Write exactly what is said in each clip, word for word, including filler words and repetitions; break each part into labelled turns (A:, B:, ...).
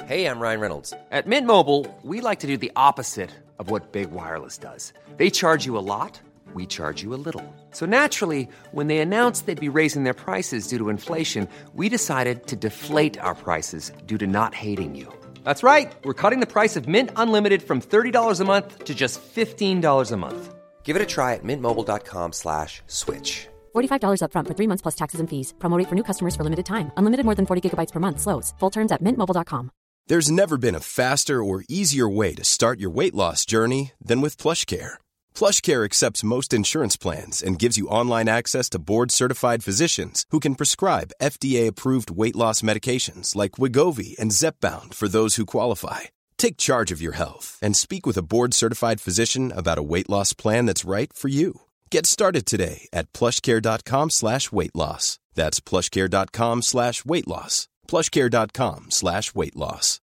A: Hey, I'm Ryan Reynolds. At Mint Mobile, we like to do the opposite of what Big Wireless does. They charge you a lot, we charge you a little. So naturally, when they announced they'd be raising their prices due to inflation, we decided to deflate our prices due to not hating you. That's right. We're cutting the price of Mint Unlimited from thirty dollars a month to just fifteen dollars a month. Give it a try at mintmobile.com slash switch.
B: forty-five dollars up front for three months plus taxes and fees. Promo rate for new customers for limited time. Unlimited more than forty gigabytes per month. Slows full terms at mint mobile dot com.
C: There's never been a faster or easier way to start your weight loss journey than with PlushCare. PlushCare accepts most insurance plans and gives you online access to board-certified physicians who can prescribe F D A-approved weight loss medications like Wegovy and Zepbound for those who qualify. Take charge of your health and speak with a board-certified physician about a weight loss plan that's right for you. Get started today at plushcare.com slash weight loss. That's plushcare.com slash weight loss. plushcare.com slash weight loss.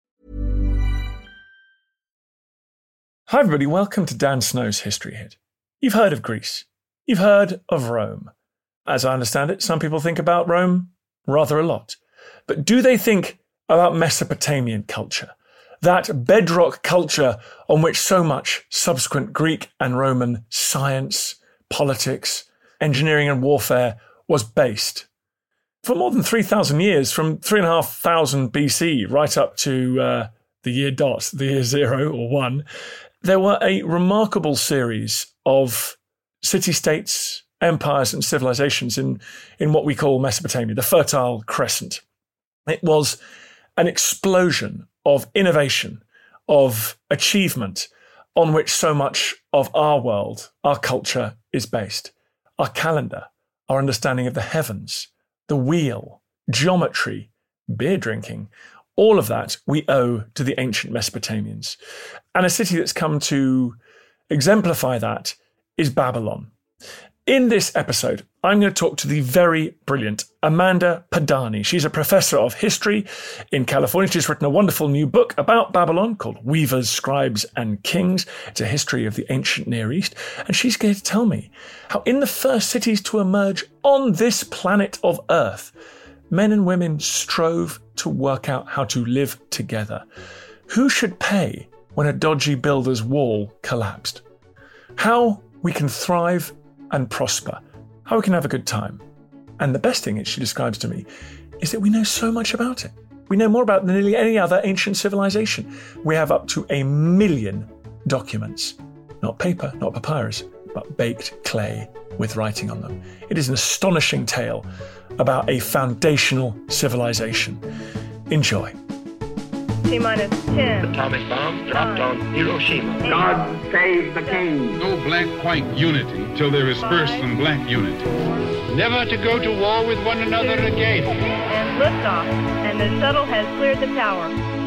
D: Hi everybody, welcome to Dan Snow's History Hit. You've heard of Greece. You've heard of Rome. As I understand it, some people think about Rome rather a lot. But do they think about Mesopotamian culture? That bedrock culture on which so much subsequent Greek and Roman science, politics, engineering and warfare was based. For more than three thousand years, from three thousand five hundred B C right up to uh, the year dot, the year zero or one, there were a remarkable series of city-states, empires and civilizations in, in what we call Mesopotamia, the Fertile Crescent. It was an explosion of innovation, of achievement, on which so much of our world, our culture is based. Our calendar, our understanding of the heavens, the wheel, geometry, beer drinking, all of that we owe to the ancient Mesopotamians. And a city that's come to exemplify that is Babylon. In this episode, I'm going to talk to the very brilliant Amanda Padani. She's a professor of history in California. She's written a wonderful new book about Babylon called Weavers, Scribes and Kings. It's a history of the ancient Near East. And she's going to tell me how in the first cities to emerge on this planet of Earth, men and women strove to work out how to live together. Who should pay when a dodgy builder's wall collapsed? How we can thrive and prosper, how we can have a good time. And the best thing that she describes to me is that we know so much about it. We know more about it than nearly any other ancient civilization. We have up to a million documents, not paper, not papyrus, but baked clay with writing on them. It is an astonishing tale about a foundational civilization. Enjoy.
E: T-minus ten.
F: Atomic bomb dropped
E: nine,
F: on Hiroshima.
E: eight,
F: God save the king.
G: No black-white unity till there is first some black unity.
H: Never to go to war with one another again.
E: And liftoff, and the shuttle has cleared the tower.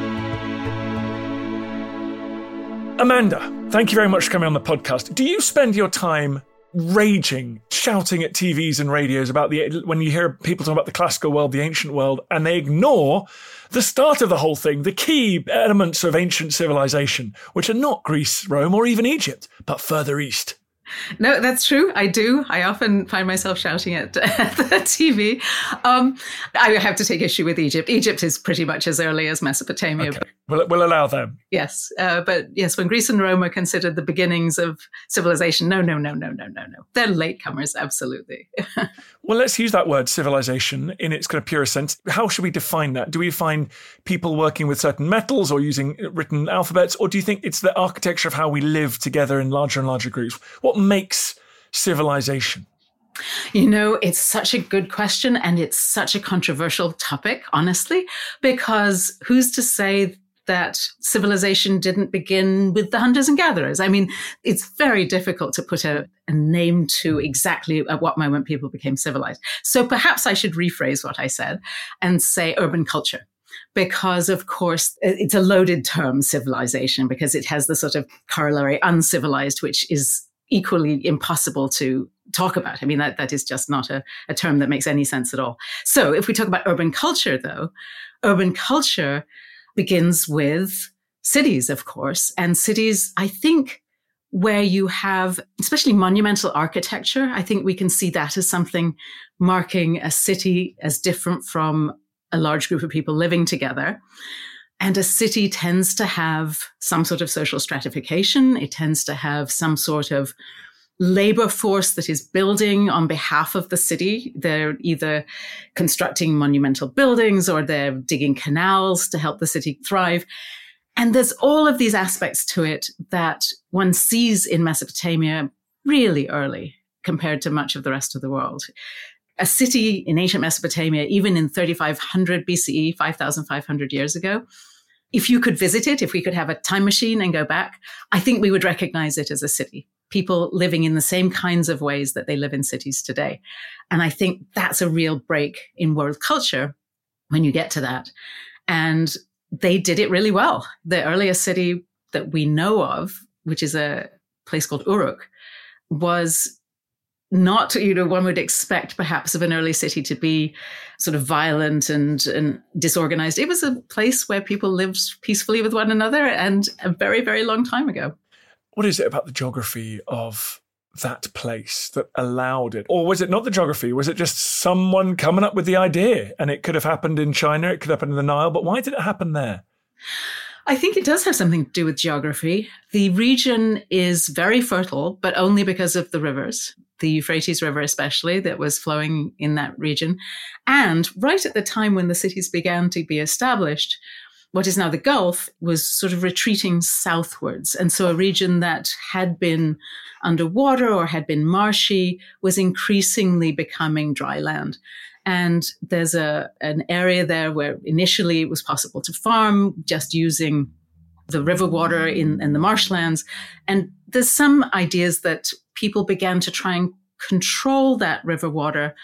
D: Amanda, thank you very much for coming on the podcast. Do you spend your time raging, shouting at T Vs and radios about the when you hear people talk about the classical world, the ancient world, and they ignore the start of the whole thing, the key elements of ancient civilization, which are not Greece, Rome, or even Egypt, but further east?
I: No, that's true. I do. I often find myself shouting at, at the T V. Um, I have to take issue with Egypt. Egypt is pretty much as early as Mesopotamia.
D: Okay. We'll, we'll allow them.
I: Yes. Uh, but yes, when Greece and Rome are considered the beginnings of civilization, no, no, no, no, no, no, no. They're latecomers, absolutely.
D: Well, let's use that word civilization in its kind of purest sense. How should we define that? Do we find people working with certain metals or using written alphabets? Or do you think it's the architecture of how we live together in larger and larger groups? What makes civilization?
I: You know, it's such a good question, and it's such a controversial topic, honestly, because who's to say that civilization didn't begin with the hunters and gatherers? I mean, it's very difficult to put a, a name to exactly at what moment people became civilized. So perhaps I should rephrase what I said and say urban culture. Because, of course, it's a loaded term, civilization, because it has the sort of corollary uncivilized, which is equally impossible to talk about. I mean, that, that is just not a, a term that makes any sense at all. So if we talk about urban culture, though, urban culture begins with cities, of course, and cities, I think, where you have, especially monumental architecture, I think we can see that as something marking a city as different from a large group of people living together. And a city tends to have some sort of social stratification. It tends to have some sort of labor force that is building on behalf of the city. They're either constructing monumental buildings or they're digging canals to help the city thrive. And there's all of these aspects to it that one sees in Mesopotamia really early compared to much of the rest of the world. A city in ancient Mesopotamia, even in thirty-five hundred B C E, five thousand five hundred years ago, if you could visit it, if we could have a time machine and go back, I think we would recognize it as a city. People living in the same kinds of ways that they live in cities today. And I think that's a real break in world culture when you get to that. And they did it really well. The earliest city that we know of, which is a place called Uruk, was not, you know, one would expect perhaps of an early city to be sort of violent and, and disorganized. It was a place where people lived peacefully with one another, and a very, very long time ago.
D: What is it about the geography of that place that allowed it? Or was it not the geography? Was it just someone coming up with the idea? And it could have happened in China, it could happen in the Nile, but why did it happen there?
I: I think it does have something to do with geography. The region is very fertile, but only because of the rivers, the Euphrates River especially, that was flowing in that region. And right at the time when the cities began to be established, what is now the Gulf was sort of retreating southwards. And so a region that had been underwater or had been marshy was increasingly becoming dry land. And there's a an area there where initially it was possible to farm just using the river water in, in the marshlands. And there's some ideas that people began to try and control that river water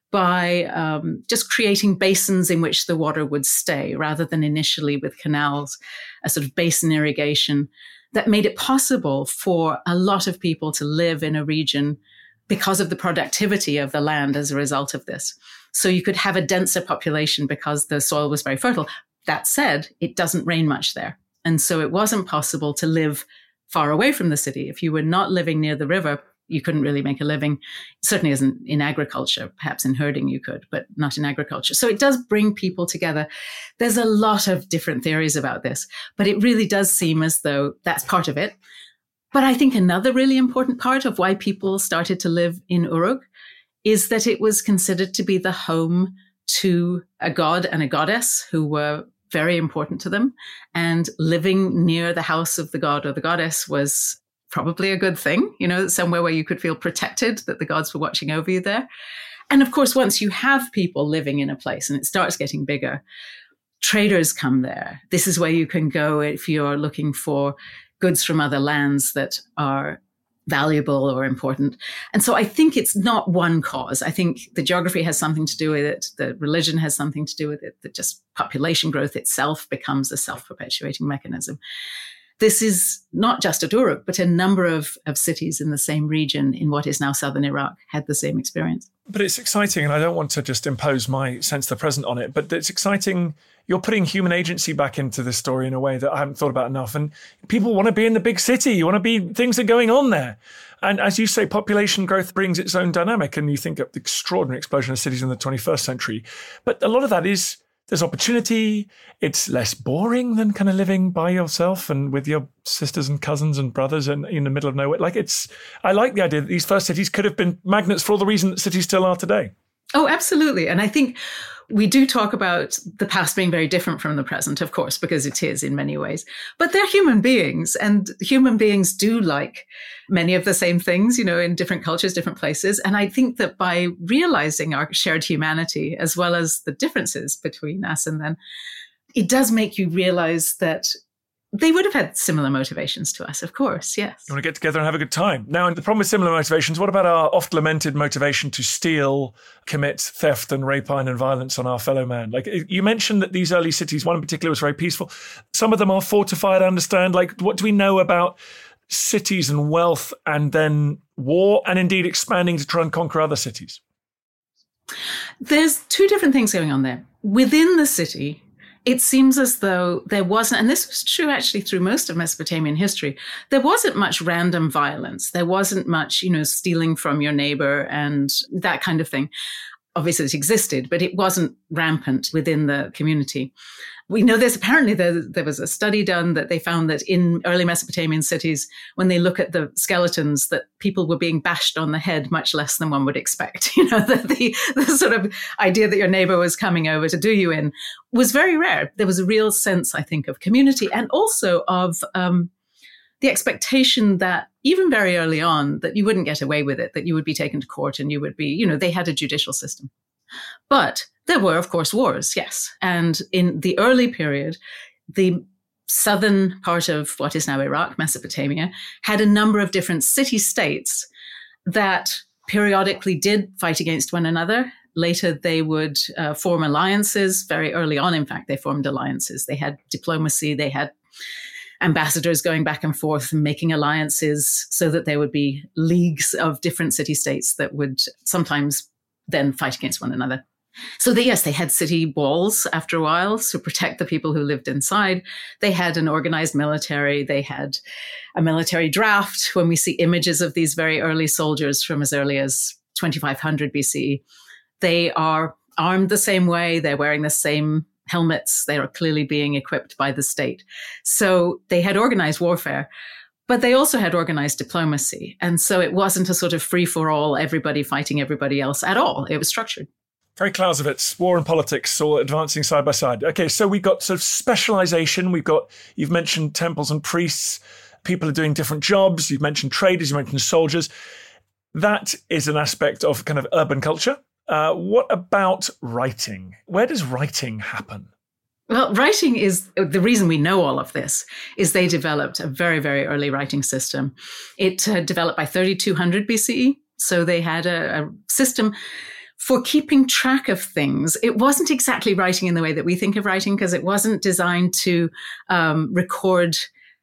I: by um, just creating basins in which the water would stay, rather than initially with canals, a sort of basin irrigation that made it possible for a lot of people to live in a region because of the productivity of the land as a result of this. So you could have a denser population because the soil was very fertile. That said, it doesn't rain much there. And so it wasn't possible to live far away from the city. If you were not living near the river, you couldn't really make a living. It certainly isn't in agriculture. Perhaps in herding you could, but not in agriculture. So it does bring people together. There's a lot of different theories about this, but it really does seem as though that's part of it. But I think another really important part of why people started to live in Uruk is that it was considered to be the home to a god and a goddess who were very important to them. And living near the house of the god or the goddess was probably a good thing, you know, somewhere where you could feel protected, that the gods were watching over you there. And of course, once you have people living in a place and it starts getting bigger, traders come there. This is where you can go if you're looking for goods from other lands that are valuable or important. And so I think it's not one cause. I think the geography has something to do with it. The religion has something to do with it. That just population growth itself becomes a self-perpetuating mechanism. This is not just at Uruk, but a number of, of cities in the same region in what is now southern Iraq had the same experience.
D: But it's exciting, and I don't want to just impose my sense of the present on it, but it's exciting. You're putting human agency back into this story in a way that I haven't thought about enough. And people want to be in the big city. You want to be, things are going on there. And as you say, population growth brings its own dynamic. And you think of the extraordinary explosion of cities in the twenty-first century. But a lot of that is, there's opportunity. It's less boring than kind of living by yourself and with your sisters and cousins and brothers and in the middle of nowhere. Like it's, I like the idea that these first cities could have been magnets for all the reason that cities still are today.
I: Oh, absolutely. And I think we do talk about the past being very different from the present, of course, because it is in many ways. But they're human beings, and human beings do like many of the same things, you know, in different cultures, different places. And I think that by realizing our shared humanity, as well as the differences between us and them, it does make you realize that they would have had similar motivations to us, of course, yes.
D: You want to get together and have a good time. Now, the problem with similar motivations, what about our oft-lamented motivation to steal, commit theft and rapine and violence on our fellow man? Like, you mentioned that these early cities, one in particular was very peaceful. Some of them are fortified, I understand. Like, what do we know about cities and wealth and then war and indeed expanding to try and conquer other cities?
I: There's two different things going on there. Within the city, it seems as though there wasn't, and this was true actually through most of Mesopotamian history, there wasn't much random violence. There wasn't much, you know, stealing from your neighbor and that kind of thing. Obviously it existed, but it wasn't rampant within the community. We know this, apparently there, there was a study done that they found that in early Mesopotamian cities, when they look at the skeletons, that people were being bashed on the head much less than one would expect. You know, that the, the sort of idea that your neighbor was coming over to do you in was very rare. There was a real sense, I think, of community and also of um, the expectation that even very early on, that you wouldn't get away with it, that you would be taken to court and you would be, you know, they had a judicial system. But there were, of course, wars, yes. And in the early period, the southern part of what is now Iraq, Mesopotamia, had a number of different city-states that periodically did fight against one another. Later, they would uh, form alliances. Very early on, in fact, they formed alliances. They had diplomacy. They had ambassadors going back and forth and making alliances so that there would be leagues of different city-states that would sometimes then fight against one another. So they, yes, they had city walls after a while to protect the people who lived inside. They had an organized military. They had a military draft. When we see images of these very early soldiers from as early as twenty-five hundred B C, they are armed the same way. They're wearing the same helmets. They are clearly being equipped by the state. So they had organized warfare. But they also had organized diplomacy. And so it wasn't a sort of free-for-all, everybody fighting everybody else at all. It was structured.
D: Very Clausewitz, war and politics all advancing side by side. Okay, so we've got sort of specialization. We've got, you've mentioned temples and priests. People are doing different jobs. You've mentioned traders, you mentioned soldiers. That is an aspect of kind of urban culture. Uh, what about writing? Where does writing happen?
I: Well, writing is the reason we know all of this is they developed a very, very early writing system. It uh, developed by thirty-two hundred B C E. So they had a, a system for keeping track of things. It wasn't exactly writing in the way that we think of writing because it wasn't designed to um, record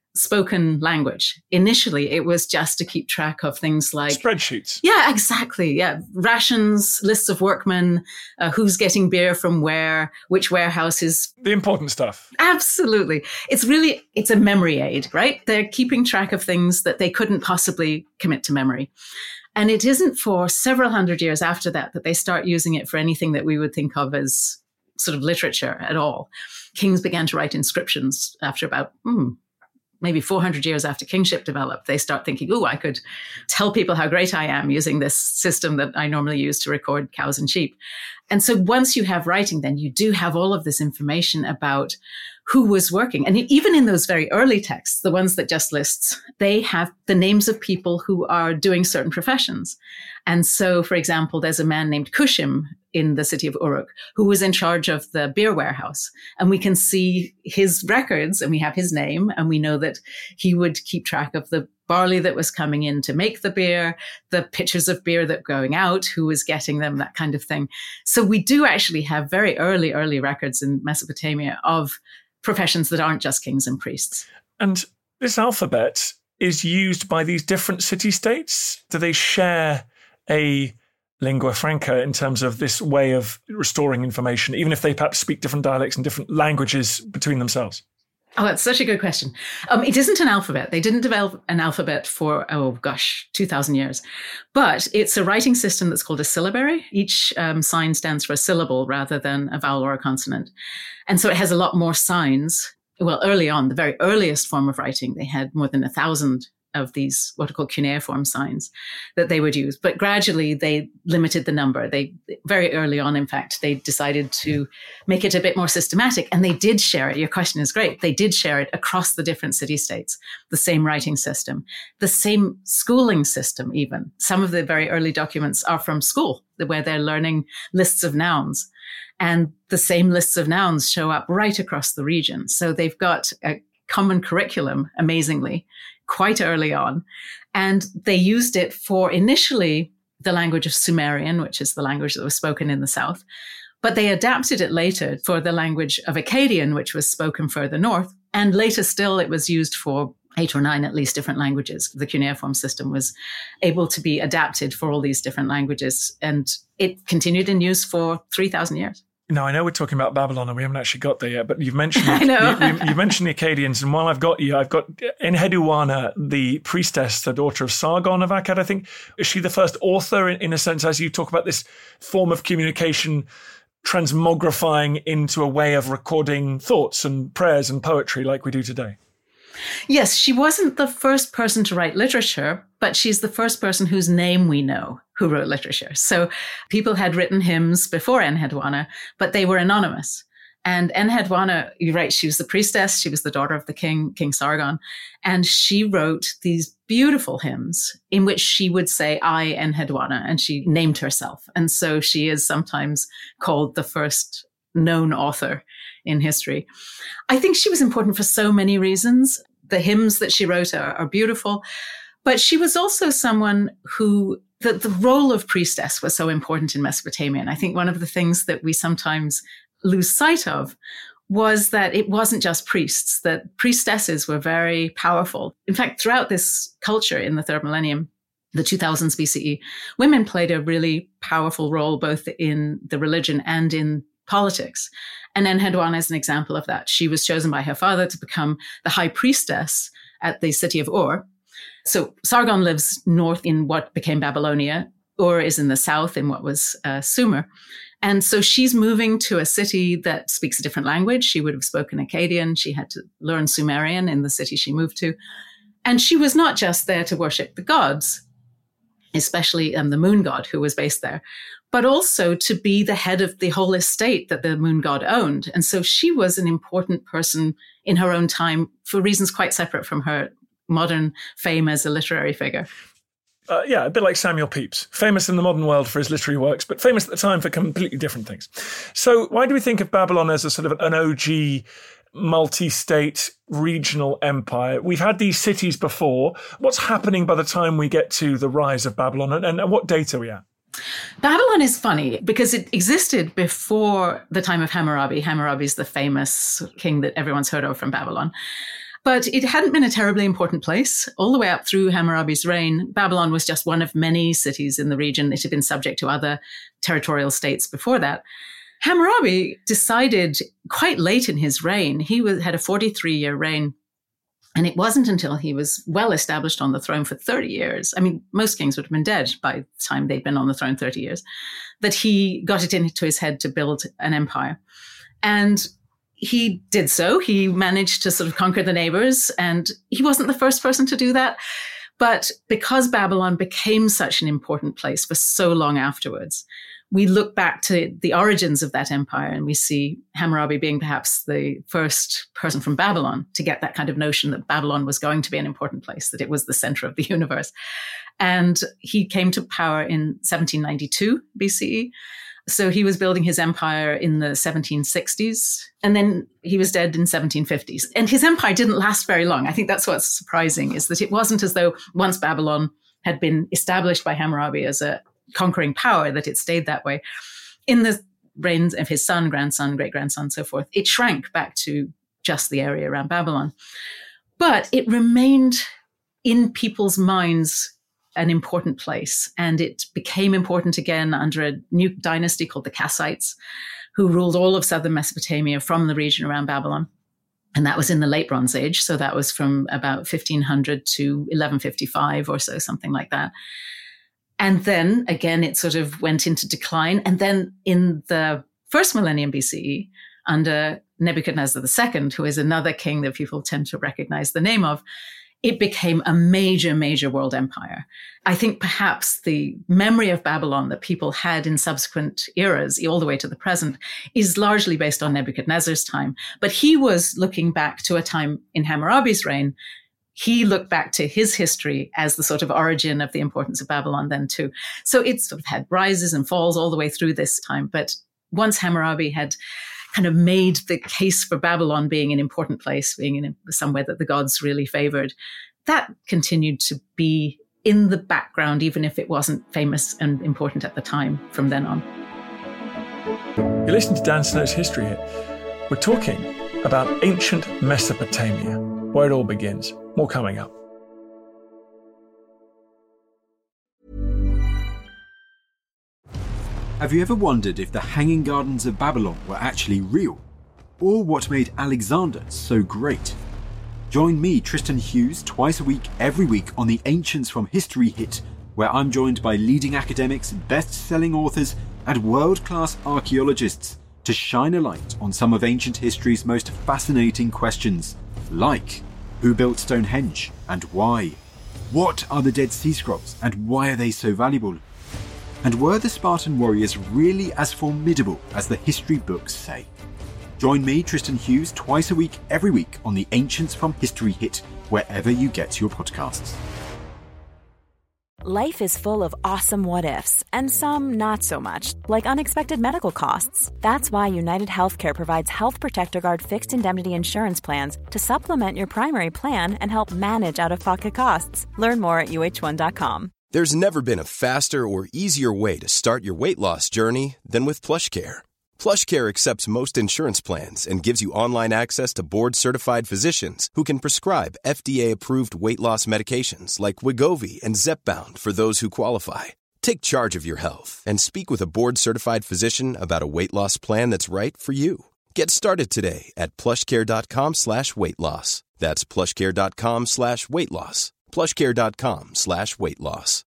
I: spoken language. Initially, it was just to keep track of things like
D: spreadsheets.
I: Yeah, exactly. Yeah. Rations, lists of workmen, uh, who's getting beer from where, which warehouses.
D: The important stuff.
I: Absolutely. It's really, it's a memory aid, right? They're keeping track of things that they couldn't possibly commit to memory. And it isn't for several hundred years after that that they start using it for anything that we would think of as sort of literature at all. Kings began to write inscriptions after about, hmm, maybe four hundred years after kingship developed. They start thinking, oh, I could tell people how great I am using this system that I normally use to record cows and sheep. And so once you have writing, then you do have all of this information about who was working. And even in those very early texts, the ones that just lists, they have the names of people who are doing certain professions. And so, for example, there's a man named Kushim in the city of Uruk who was in charge of the beer warehouse. And we can see his records and we have his name and we know that he would keep track of the barley that was coming in to make the beer, the pitchers of beer that were going out, who was getting them, that kind of thing. So we do actually have very early, early records in Mesopotamia of professions that aren't just kings and priests.
D: And this alphabet is used by these different city-states? Do they share a lingua franca in terms of this way of restoring information, even if they perhaps speak different dialects and different languages between themselves?
I: Oh, that's such a good question. Um, it isn't an alphabet. They didn't develop an alphabet for, oh gosh, two thousand years. But it's a writing system that's called a syllabary. Each um, sign stands for a syllable rather than a vowel or a consonant. And so it has a lot more signs. Well, early on, the very earliest form of writing, they had more than a thousand of these what are called cuneiform signs that they would use. But gradually they limited the number. They very early on, in fact, they decided to make it a bit more systematic, and they did share it. Your question is great. They did share it across the different city-states, the same writing system, the same schooling system even. Some of the very early documents are from school where they're learning lists of nouns, and the same lists of nouns show up right across the region. So they've got a common curriculum, amazingly, quite early on. And they used it for initially the language of Sumerian, which is the language that was spoken in the south. But they adapted it later for the language of Akkadian, which was spoken further north. And later still, it was used for eight or nine, at least, different languages. The cuneiform system was able to be adapted for all these different languages. And it continued in use for three thousand years.
D: Now, I know we're talking about Babylon and we haven't actually got there yet, but you've mentioned
I: I know.
D: the, you've mentioned the Akkadians. And while I've got you, I've got Enheduanna, the priestess, the daughter of Sargon of Akkad, I think. Is she the first author in, in a sense, as you talk about this form of communication transmogrifying into a way of recording thoughts and prayers and poetry like we do today.
I: Yes, she wasn't the first person to write literature, but she's the first person whose name we know who wrote literature. So people had written hymns before Enheduanna, but they were anonymous. And Enheduanna, you're right, she was the priestess. She was the daughter of the king, King Sargon. And she wrote these beautiful hymns in which she would say, I, Enheduanna, and she named herself. And so she is sometimes called the first known author in history. I think she was important for so many reasons. The hymns that she wrote are, are beautiful, but she was also someone who, the, the role of priestess was so important in Mesopotamia. And I think one of the things that we sometimes lose sight of was that it wasn't just priests, that priestesses were very powerful. In fact, throughout this culture in the third millennium, the two thousands B C E, women played a really powerful role both in the religion and in politics. And Enheduanna is an example of that. She was chosen by her father to become the high priestess at the city of Ur. So Sargon lives north in what became Babylonia. Ur is in the south in what was uh, Sumer. And so she's moving to a city that speaks a different language. She would have spoken Akkadian. She had to learn Sumerian in the city she moved to. And she was not just there to worship the gods, especially um, the moon god who was based there, but also to be the head of the whole estate that the moon god owned. And so she was an important person in her own time for reasons quite separate from her modern fame as a literary figure.
D: Uh, yeah, a bit like Samuel Pepys, famous in the modern world for his literary works, but famous at the time for completely different things. So why do we think of Babylon as a sort of an O G multi-state regional empire? We've had these cities before. What's happening by the time we get to the rise of Babylon, and, and what date are we at?
I: Babylon is funny because it existed before the time of Hammurabi. Hammurabi is the famous king that everyone's heard of from Babylon. But it hadn't been a terribly important place. All the way up through Hammurabi's reign, Babylon was just one of many cities in the region. It had been subject to other territorial states before that. Hammurabi decided quite late in his reign, he was, had a forty-three-year reign, and it wasn't until he was well established on the throne for thirty years, I mean, most kings would have been dead by the time they'd been on the throne thirty years, that he got it into his head to build an empire. And he did so. He managed to sort of conquer the neighbors, and he wasn't the first person to do that. But because Babylon became such an important place for so long afterwards, we look back to the origins of that empire and we see Hammurabi being perhaps the first person from Babylon to get that kind of notion that Babylon was going to be an important place, that it was the center of the universe. And he came to power in seventeen ninety-two B C E. So he was building his empire in the seventeen sixties, and then he was dead in seventeen fifties. And his empire didn't last very long. I think that's what's surprising, is that it wasn't as though once Babylon had been established by Hammurabi as a conquering power, that it stayed that way. In the reigns of his son, grandson, great-grandson, so forth, it shrank back to just the area around Babylon. But it remained in people's minds an important place. And it became important again under a new dynasty called the Kassites, who ruled all of southern Mesopotamia from the region around Babylon. And that was in the late Bronze Age. So that was from about fifteen hundred to eleven fifty-five or so, something like that. And then again, it sort of went into decline. And then in the first millennium B C E, under Nebuchadnezzar the Second, who is another king that people tend to recognize the name of, it became a major, major world empire. I think perhaps the memory of Babylon that people had in subsequent eras, all the way to the present, is largely based on Nebuchadnezzar's time. But he was looking back to a time in Hammurabi's reign. He looked back to his history as the sort of origin of the importance of Babylon then too. So it sort of had rises and falls all the way through this time. But once Hammurabi had kind of made the case for Babylon being an important place, being in somewhere that the gods really favored, that continued to be in the background, even if it wasn't famous and important at the time from then on.
D: You listen to Dan Snow's History Hit. We're talking about ancient Mesopotamia, where it all begins. More coming up.
J: Have you ever wondered if the Hanging Gardens of Babylon were actually real? Or what made Alexander so great? Join me, Tristan Hughes, twice a week, every week on the Ancients from History Hit, where I'm joined by leading academics, best-selling authors, and world-class archaeologists to shine a light on some of ancient history's most fascinating questions, like who built Stonehenge and why? What are the Dead Sea Scrolls and why are they so valuable? And were the Spartan warriors really as formidable as the history books say? Join me, Tristan Hughes, twice a week, every week on the Ancients from History Hit, wherever you get your podcasts.
K: Life is full of awesome what-ifs, and some not so much, like unexpected medical costs. That's why United Healthcare provides Health Protector Guard fixed indemnity insurance plans to supplement your primary plan and help manage out-of-pocket costs. Learn more at U H one dot com.
C: There's never been a faster or easier way to start your weight loss journey than with PlushCare. PlushCare accepts most insurance plans and gives you online access to board-certified physicians who can prescribe F D A-approved weight loss medications like Wegovy and Zepbound for those who qualify. Take charge of your health and speak with a board-certified physician about a weight loss plan that's right for you. Get started today at plushcare.com slash weight loss. That's plushcare.com slash weight loss. plushcare.com slash weight loss.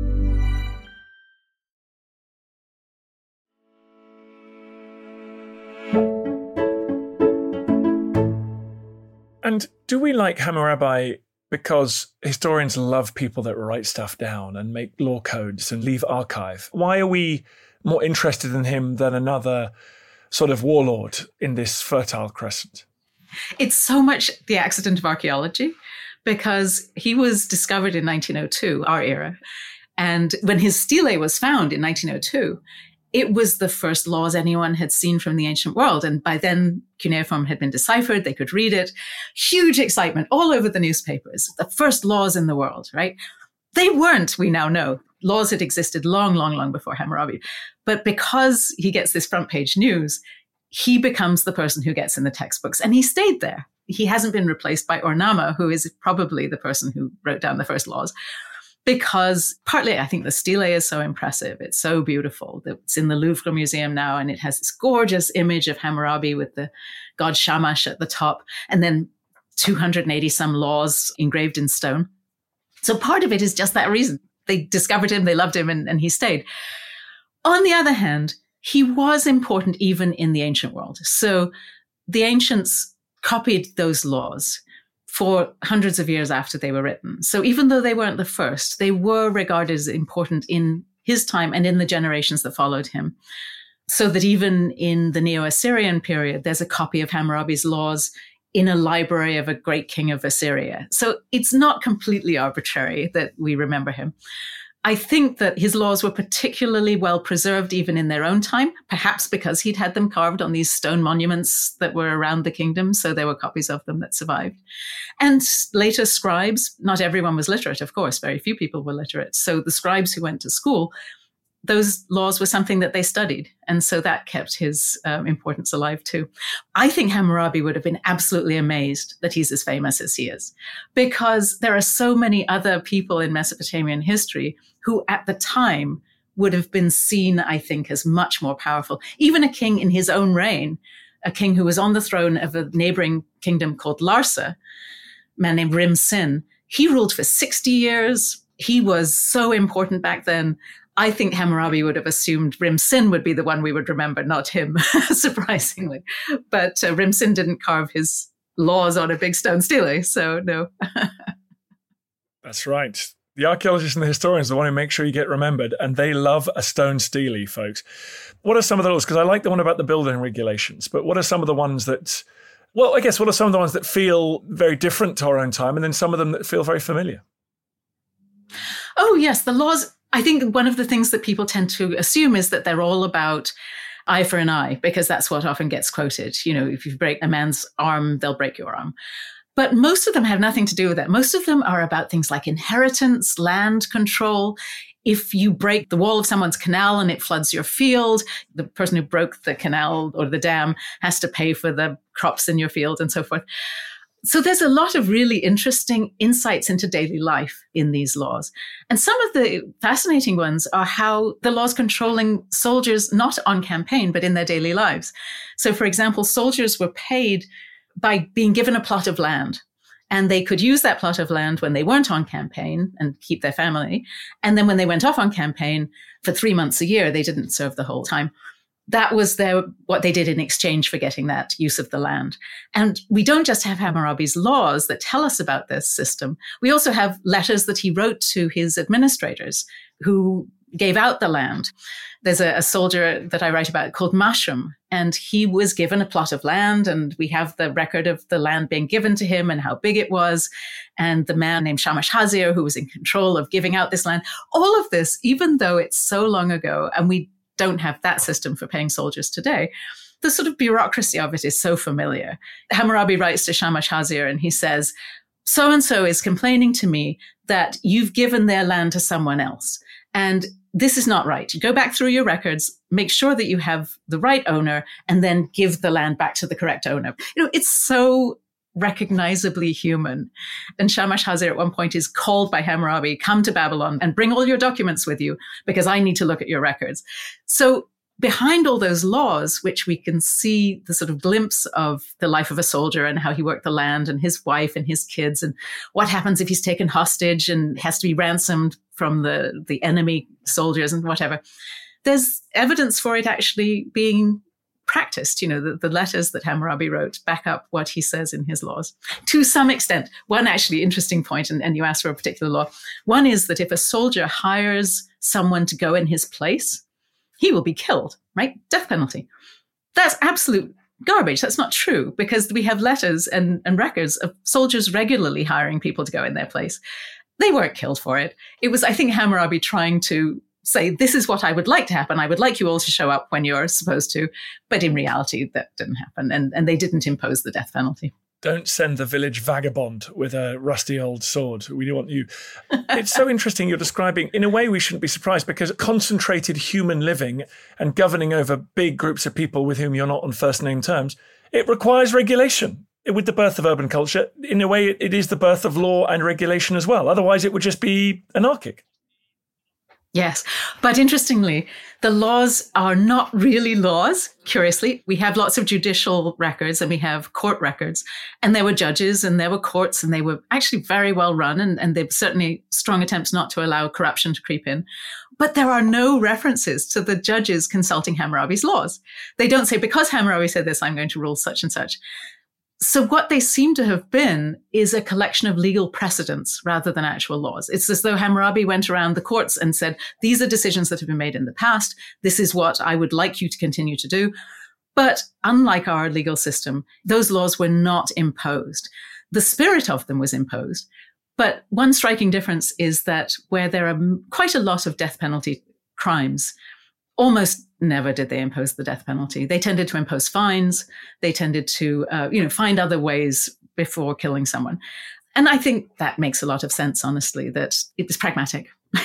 D: And do we like Hammurabi because historians love people that write stuff down and make law codes and leave archive? Why are we more interested in him than another sort of warlord in this Fertile Crescent?
I: It's so much the accident of archaeology, because he was discovered in nineteen oh two, our era. And when his stele was found in nineteen oh two, it was the first laws anyone had seen from the ancient world. And by then, cuneiform had been deciphered. They could read it. Huge excitement all over the newspapers. The first laws in the world, right? They weren't, we now know. Laws had existed long, long, long before Hammurabi. But because he gets this front page news, he becomes the person who gets in the textbooks. And he stayed there. He hasn't been replaced by Ur-Nama, who is probably the person who wrote down the first laws. Because partly, I think the stele is so impressive. It's so beautiful. It's in the Louvre Museum now, and it has this gorgeous image of Hammurabi with the god Shamash at the top, and then two hundred eighty some laws engraved in stone. So part of it is just that reason. They discovered him, they loved him, and, and he stayed. On the other hand, he was important even in the ancient world. So the ancients copied those laws for hundreds of years after they were written. So even though they weren't the first, they were regarded as important in his time and in the generations that followed him. So that even in the Neo-Assyrian period, there's a copy of Hammurabi's laws in a library of a great king of Assyria. So it's not completely arbitrary that we remember him. I think that his laws were particularly well preserved even in their own time, perhaps because he'd had them carved on these stone monuments that were around the kingdom, so there were copies of them that survived. And later scribes, not everyone was literate, of course, very few people were literate. So the scribes who went to school, those laws were something that they studied. And so that kept his um, importance alive too. I think Hammurabi would have been absolutely amazed that he's as famous as he is, because there are so many other people in Mesopotamian history who at the time would have been seen, I think, as much more powerful. Even a king in his own reign, a king who was on the throne of a neighboring kingdom called Larsa, a man named Rim Sin, he ruled for sixty years. He was so important back then. I think Hammurabi would have assumed Rim Sin would be the one we would remember, not him, surprisingly. But uh, Rim Sin didn't carve his laws on a big stone stele, so no.
D: That's right. The archaeologists and the historians are the one who make sure you get remembered, and they love a stone stele, folks. What are some of the laws? Because I like the one about the building regulations, but what are some of the ones that, well, I guess what are some of the ones that feel very different to our own time, and then some of them that feel very familiar?
I: Oh, yes, the laws. I think one of the things that people tend to assume is that they're all about eye for an eye, because that's what often gets quoted. You know, if you break a man's arm, they'll break your arm. But most of them have nothing to do with that. Most of them are about things like inheritance, land control. If you break the wall of someone's canal and it floods your field, the person who broke the canal or the dam has to pay for the crops in your field and so forth. So there's a lot of really interesting insights into daily life in these laws. And some of the fascinating ones are how the laws controlling soldiers, not on campaign, but in their daily lives. So, for example, soldiers were paid by being given a plot of land. And they could use that plot of land when they weren't on campaign and keep their family. And then when they went off on campaign for three months a year, they didn't serve the whole time. That was their, what they did in exchange for getting that use of the land. And we don't just have Hammurabi's laws that tell us about this system. We also have letters that he wrote to his administrators who gave out the land. There's a, a soldier that I write about called Mashum, and he was given a plot of land, and we have the record of the land being given to him and how big it was, and the man named Shamash Hazir who was in control of giving out this land. All of this, even though it's so long ago and we don't have that system for paying soldiers today, the sort of bureaucracy of it is so familiar. Hammurabi writes to Shamash Hazir and he says, so-and-so is complaining to me that you've given their land to someone else. And this is not right. Go back through your records, make sure that you have the right owner, and then give the land back to the correct owner. You know, it's so recognizably human. And Shamash Hazir at one point is called by Hammurabi, come to Babylon and bring all your documents with you because I need to look at your records. So behind all those laws, which we can see the sort of glimpse of the life of a soldier and how he worked the land and his wife and his kids and what happens if he's taken hostage and has to be ransomed from the, the enemy soldiers and whatever, there's evidence for it actually being practiced. You know, the, the letters that Hammurabi wrote back up what he says in his laws to some extent. One actually interesting point, and, and you asked for a particular law. One is that if a soldier hires someone to go in his place, he will be killed, right? Death penalty. That's absolute garbage. That's not true, because we have letters and, and records of soldiers regularly hiring people to go in their place. They weren't killed for it. It was, I think, Hammurabi trying to say, this is what I would like to happen. I would like you all to show up when you're supposed to. But in reality, that didn't happen. And, and they didn't impose the death penalty.
D: Don't send the village vagabond with a rusty old sword. We want you. It's so interesting you're describing. In a way, we shouldn't be surprised, because concentrated human living and governing over big groups of people with whom you're not on first name terms, it requires regulation. With the birth of urban culture, in a way, it is the birth of law and regulation as well. Otherwise, it would just be anarchic.
I: Yes. But interestingly, the laws are not really laws. Curiously, we have lots of judicial records and we have court records, and there were judges and there were courts, and they were actually very well run. And, and there were certainly strong attempts not to allow corruption to creep in. But there are no references to the judges consulting Hammurabi's laws. They don't say, because Hammurabi said this, I'm going to rule such and such. So what they seem to have been is a collection of legal precedents rather than actual laws. It's as though Hammurabi went around the courts and said, these are decisions that have been made in the past. This is what I would like you to continue to do. But unlike our legal system, those laws were not imposed. The spirit of them was imposed. But one striking difference is that where there are quite a lot of death penalty crimes, almost never did they impose the death penalty. They tended to impose fines. They tended to, uh, you know, find other ways before killing someone. And I think that makes a lot of sense, honestly, that it is pragmatic.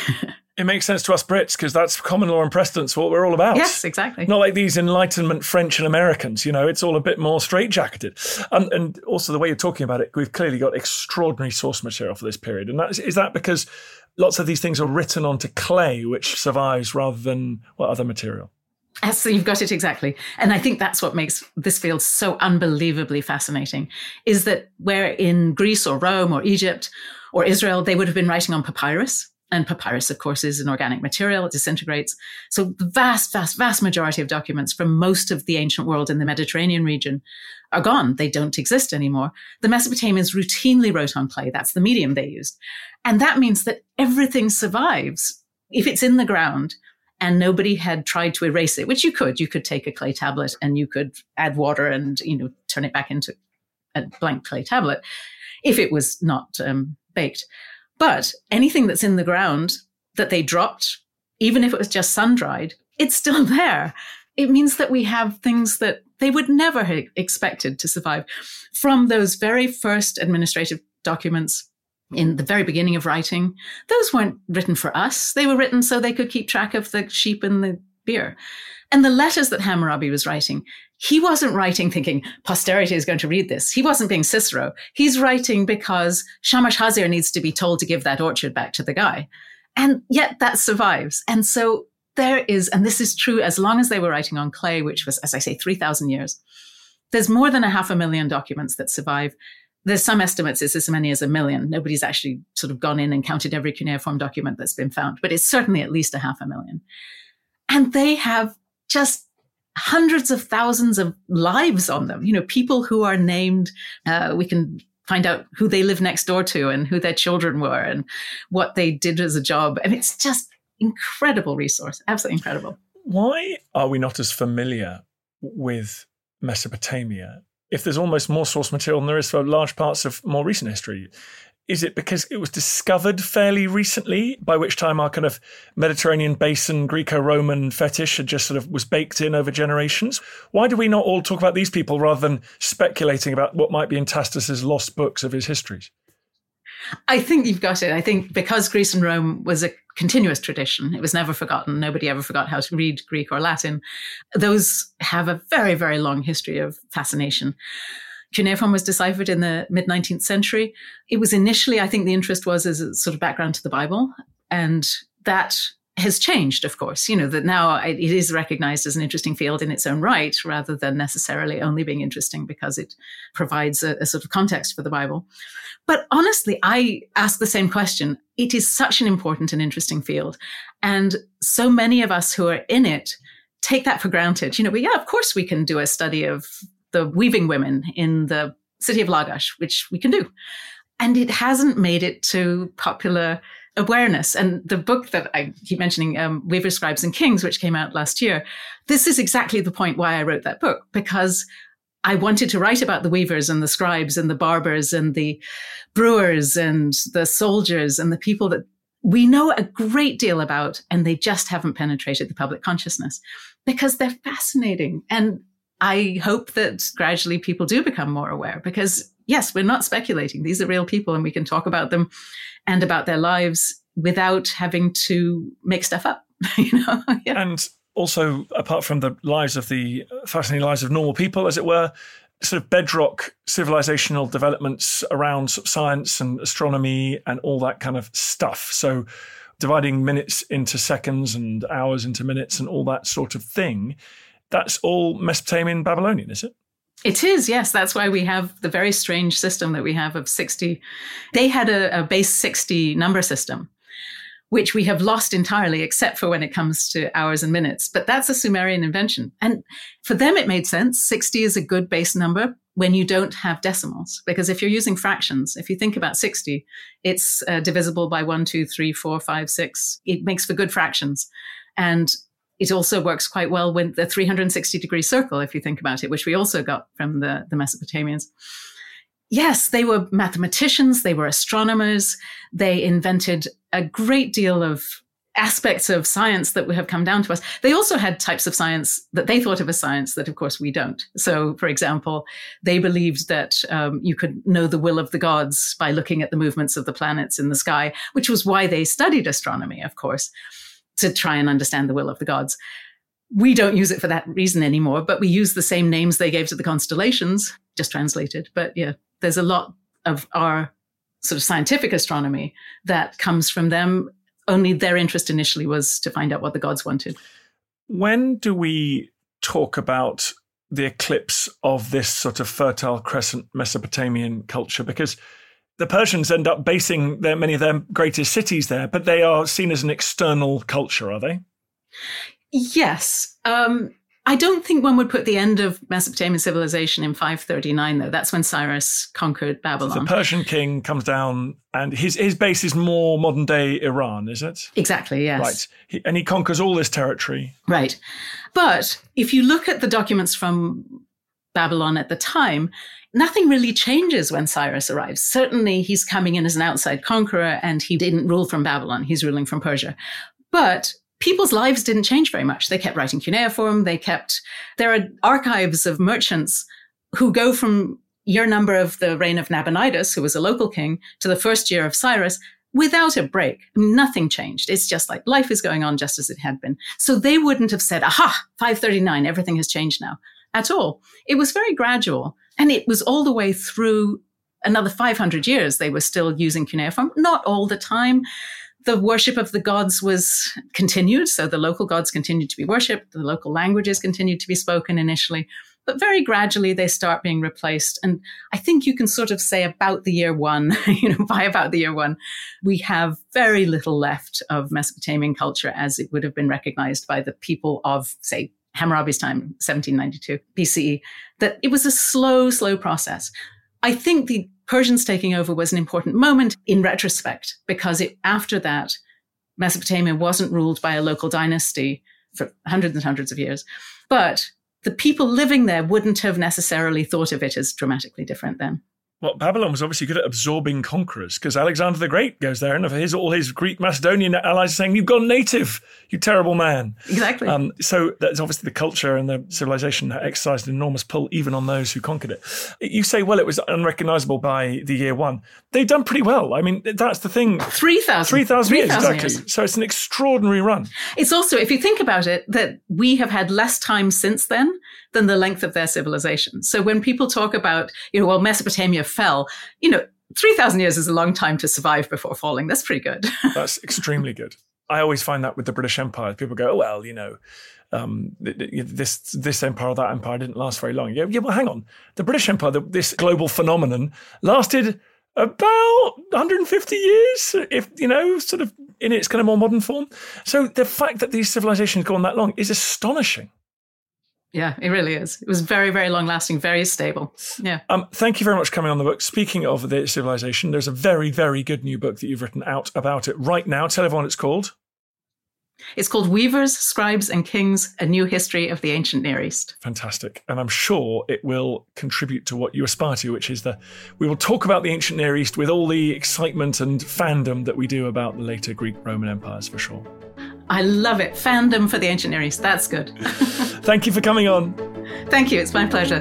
D: It makes sense to us Brits, because that's common law and precedents, what we're all about.
I: Yes, exactly.
D: Not like these Enlightenment French and Americans, you know, it's all a bit more straitjacketed. Um, and also the way you're talking about it, we've clearly got extraordinary source material for this period. And that is, is that because lots of these things are written onto clay, which survives rather than what other material?
I: Yes, so you've got it exactly. And I think that's what makes this field so unbelievably fascinating, is that where in Greece or Rome or Egypt or Israel, they would have been writing on papyrus. And papyrus, of course, is an organic material. It disintegrates. So the vast, vast, vast majority of documents from most of the ancient world in the Mediterranean region are gone. They don't exist anymore. The Mesopotamians routinely wrote on clay. That's the medium they used. And that means that everything survives. If it's in the ground and nobody had tried to erase it, which you could, you could take a clay tablet and you could add water and, you know, turn it back into a blank clay tablet if it was not um, baked. But anything that's in the ground that they dropped, even if it was just sun-dried, it's still there. It means that we have things that they would never have expected to survive. From those very first administrative documents in the very beginning of writing, those weren't written for us. They were written so they could keep track of the sheep and the beer. And the letters that Hammurabi was writing, he wasn't writing thinking posterity is going to read this. He wasn't being Cicero. He's writing because Shamash Hazir needs to be told to give that orchard back to the guy. And yet that survives. And so there is, and this is true as long as they were writing on clay, which was, as I say, three thousand years, there's more than a half a million documents that survive. there's some estimates it's as many as a million. Nobody's actually sort of gone in and counted every cuneiform document that's been found, but it's certainly at least a half a million. And they have just hundreds of thousands of lives on them. You know, people who are named, uh, we can find out who they live next door to and who their children were and what they did as a job. And it's just incredible resource, absolutely incredible.
D: Why are we not as familiar with Mesopotamia if there's almost more source material than there is for large parts of more recent history? Is it because it was discovered fairly recently, by which time our kind of Mediterranean basin, Greco-Roman fetish had just sort of was baked in over generations? Why do we not all talk about these people rather than speculating about what might be in Tacitus's lost books of his histories?
I: I think you've got it. I think because Greece and Rome was a continuous tradition, it was never forgotten. Nobody ever forgot how to read Greek or Latin. Those have a very, very long history of fascination. Cuneiform was deciphered in the mid-nineteenth century. It was initially, I think the interest was as a sort of background to the Bible. And that has changed, of course, you know, that now it is recognized as an interesting field in its own right, rather than necessarily only being interesting because it provides a, a sort of context for the Bible. But honestly, I ask the same question. It is such an important and interesting field. And so many of us who are in it take that for granted. You know, but yeah, of course we can do a study of the weaving women in the city of Lagash, which we can do. And it hasn't made it to popular awareness. And the book that I keep mentioning, um, Weavers, Scribes and Kings, which came out last year, this is exactly the point why I wrote that book, because I wanted to write about the weavers and the scribes and the barbers and the brewers and the soldiers and the people that we know a great deal about, and they just haven't penetrated the public consciousness because they're fascinating. And I hope that gradually people do become more aware because, yes, we're not speculating. These are real people and we can talk about them and about their lives without having to make stuff up, you know? Yeah.
D: And also, apart from the lives of the fascinating lives of normal people, as it were, sort of bedrock civilizational developments around science and astronomy and all that kind of stuff. So dividing minutes into seconds and hours into minutes and all that sort of thing. That's all Mesopotamian Babylonian, is it?
I: It is, yes. That's why we have the very strange system that we have of sixty. They had a, a base sixty number system, which we have lost entirely, except for when it comes to hours and minutes. But that's a Sumerian invention. And for them, it made sense. sixty is a good base number when you don't have decimals. Because if you're using fractions, if you think about sixty, it's uh, divisible by one, two, three, four, five, six. It makes for good fractions. And it also works quite well with the three hundred sixty degree circle, if you think about it, which we also got from the, the Mesopotamians. Yes, they were mathematicians, they were astronomers, they invented a great deal of aspects of science that have come down to us. They also had types of science that they thought of as science that, of course, we don't. So, for example, they believed that um, you could know the will of the gods by looking at the movements of the planets in the sky, which was why they studied astronomy, of course, to try and understand the will of the gods. We don't use it for that reason anymore, but we use the same names they gave to the constellations, just translated. But yeah, there's a lot of our sort of scientific astronomy that comes from them. Only their interest initially was to find out what the gods wanted.
D: When do we talk about the eclipse of this sort of Fertile Crescent Mesopotamian culture? Because the Persians end up basing their, many of their greatest cities there, but they are seen as an external culture, are they?
I: Yes. Um, I don't think one would put the end of Mesopotamian civilization in five thirty-nine, though. That's when Cyrus conquered Babylon.
D: So the Persian king comes down, and his, his base is more modern-day Iran, is it?
I: Exactly, yes.
D: Right. He, and he conquers all this territory.
I: Right. But if you look at the documents from Babylon at the time, nothing really changes when Cyrus arrives. Certainly, he's coming in as an outside conqueror, and he didn't rule from Babylon. He's ruling from Persia. But people's lives didn't change very much. They kept writing cuneiform. They kept, there are archives of merchants who go from year number of the reign of Nabonidus, who was a local king, to the first year of Cyrus without a break. Nothing changed. It's just like life is going on just as it had been. So they wouldn't have said, aha, five thirty-nine, everything has changed now at all. It was very gradual. And it was all the way through another five hundred years. They were still using cuneiform, not all the time. The worship of the gods was continued. So the local gods continued to be worshipped. The local languages continued to be spoken initially. But very gradually, they start being replaced. And I think you can sort of say about the year one, you know, by about the year one, we have very little left of Mesopotamian culture as it would have been recognized by the people of, say, Hammurabi's time, seventeen ninety-two B C E, that it was a slow, slow process. I think the Persians taking over was an important moment in retrospect, because it, after that, Mesopotamia wasn't ruled by a local dynasty for hundreds and hundreds of years. But the people living there wouldn't have necessarily thought of it as dramatically different then.
D: Well, Babylon was obviously good at absorbing conquerors, because Alexander the Great goes there and his, all his Greek Macedonian allies are saying, "You've gone native, you terrible man."
I: Exactly.
D: Um, so that's obviously the culture and the civilization exercised an enormous pull even on those who conquered it. You say, well, it was unrecognizable by the year one. They've done pretty well. I mean, that's the thing.
I: three thousand.
D: three thousand years, exactly.
I: Years.
D: So it's an extraordinary run.
I: It's also, if you think about it, that we have had less time since then than the length of their civilization. So when people talk about, you know, well, Mesopotamia fell, you know, three thousand years is a long time to survive before falling. That's pretty good.
D: That's extremely good. I always find that with the British Empire. People go, oh, well, you know, um, this this empire or that empire didn't last very long. Yeah, yeah, well, hang on. The British Empire, the, this global phenomenon, lasted about one hundred fifty years, if, you know, sort of in its kind of more modern form. So the fact that these civilizations go on that long is astonishing.
I: Yeah, it really is. It was very, very long-lasting, very stable. Yeah.
D: Um, thank you very much for coming on the book. Speaking of the civilization, there's a very, very good new book that you've written out about it right now. Tell everyone it's called.
I: It's called Weavers, Scribes and Kings, A New History of the Ancient Near East.
D: Fantastic. And I'm sure it will contribute to what you aspire to, which is that we will talk about the ancient Near East with all the excitement and fandom that we do about the later Greek Roman empires, for sure.
I: I love it. Fandom for the ancient Near East. That's good.
D: Thank you for coming on.
I: Thank you. It's my pleasure.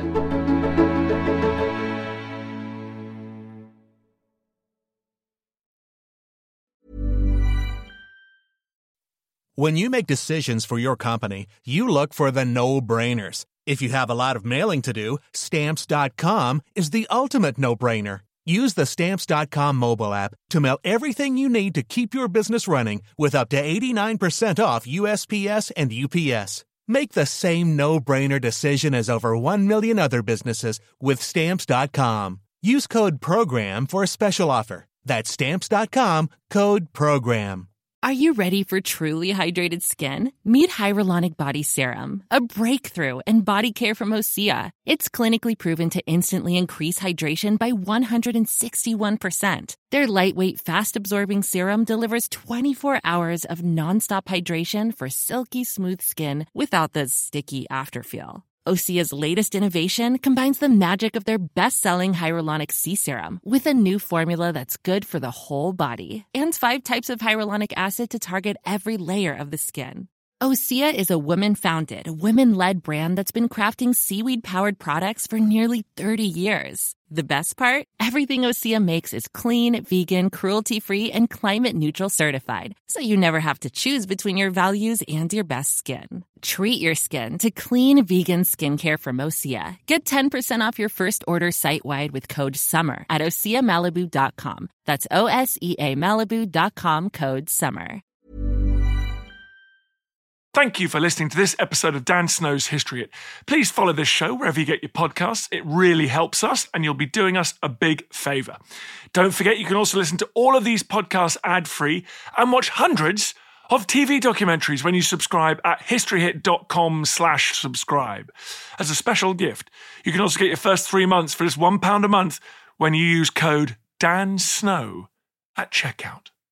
L: When you make decisions for your company, you look for the no-brainers. If you have a lot of mailing to do, Stamps dot com is the ultimate no-brainer. Use the Stamps dot com mobile app to mail everything you need to keep your business running with up to eighty-nine percent off U S P S and U P S. Make the same no-brainer decision as over one million other businesses with Stamps dot com. Use code PROGRAM for a special offer. That's Stamps dot com, code PROGRAM.
M: Are you ready for truly hydrated skin? Meet Hyaluronic Body Serum, a breakthrough in body care from Osea. It's clinically proven to instantly increase hydration by one hundred sixty-one percent. Their lightweight, fast-absorbing serum delivers twenty-four hours of nonstop hydration for silky smooth skin without the sticky afterfeel. Osea's latest innovation combines the magic of their best-selling Hyaluronic C Serum with a new formula that's good for the whole body and five types of hyaluronic acid to target every layer of the skin. Osea is a women-founded, women-led brand that's been crafting seaweed-powered products for nearly thirty years. The best part? Everything Osea makes is clean, vegan, cruelty-free, and climate-neutral certified, so you never have to choose between your values and your best skin. Treat your skin to clean, vegan skincare from Osea. Get ten percent off your first order site-wide with code SUMMER at osea malibu dot com. That's O S E A Malibu dot com, code SUMMER.
D: Thank you for listening to this episode of Dan Snow's History Hit. Please follow this show wherever you get your podcasts. It really helps us, and you'll be doing us a big favour. Don't forget, you can also listen to all of these podcasts ad-free and watch hundreds of T V documentaries when you subscribe at historyhit.com slash subscribe. As a special gift, you can also get your first three months for just one pound a month when you use code DANSNOW at checkout.